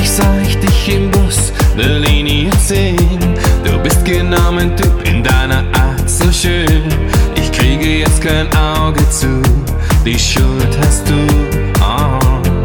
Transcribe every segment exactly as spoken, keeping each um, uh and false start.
Neulich sah ich dich im Bus der Linie zehn. Du bist genau mein Typ, in deiner Art so schön. Ich kriege jetzt kein Auge zu, die Schuld hast du. Oh.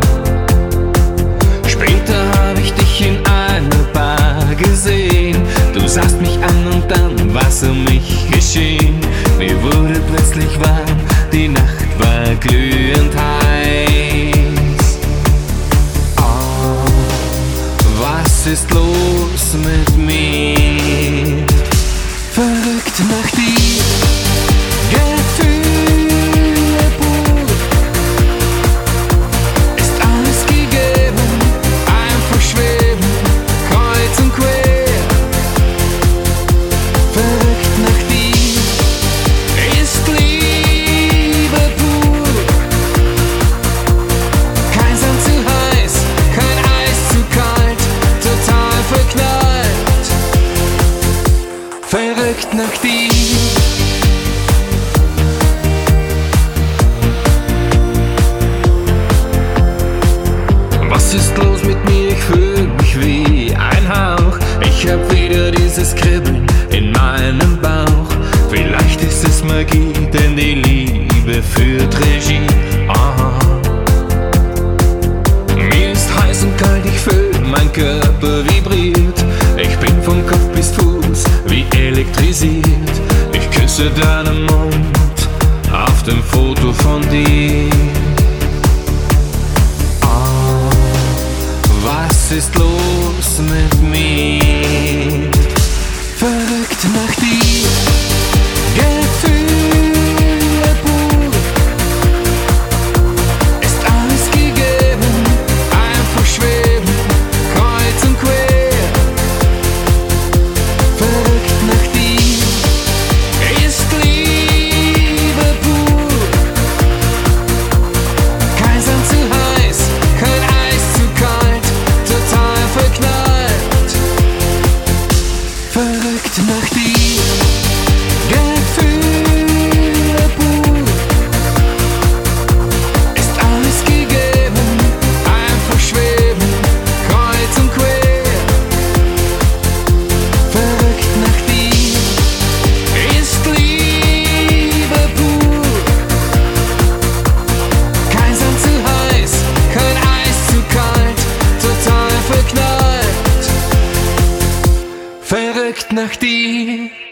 Später habe ich dich in einer Bar gesehen. Du sahst mich an und dann war's um mich geschehen. Mir wurde plötzlich warm, die Nacht war glühend heiß. Oh, was ist los mit mir? Verrückt nach dir, Gefühle pur. Ist alles gegeben, einfach schweben, kreuz und quer. Verrückt nach dir, ist Liebe pur. Kein Sand zu heiß, kein Eis zu kalt, total verknallt. Verrückt nach dir. Was ist los mit mir? Ich fühl mich wie ein Hauch. Ich hab wieder dieses Kribbeln in meinem Bauch. Vielleicht ist es Magie, denn die Liebe führt Regie. Aha. Mir ist heiß und kalt, ich fühl, mein Körper vibriert. Ich bin von Kopf bis Fuß wie elektrisiert. Ich küsse deinen Mund auf dem Foto von dir. Was ist los mit mir? Verrückt nach dir, Gefühle pur. Ist alles gegeben, einfach schweben, kreuz und quer. Verrückt nach dir, ist Liebe pur. Kein Sand zu heiß, kein Eis zu kalt, total verknallt. Verrückt nach dir, Gefühle pur. Ist alles gegeben, einfach schweben, kreuz und quer. Verrückt nach dir, ist Liebe pur. Kein Sand zu heiß, kein Eis zu kalt, total verknallt. Verrückt nach dir.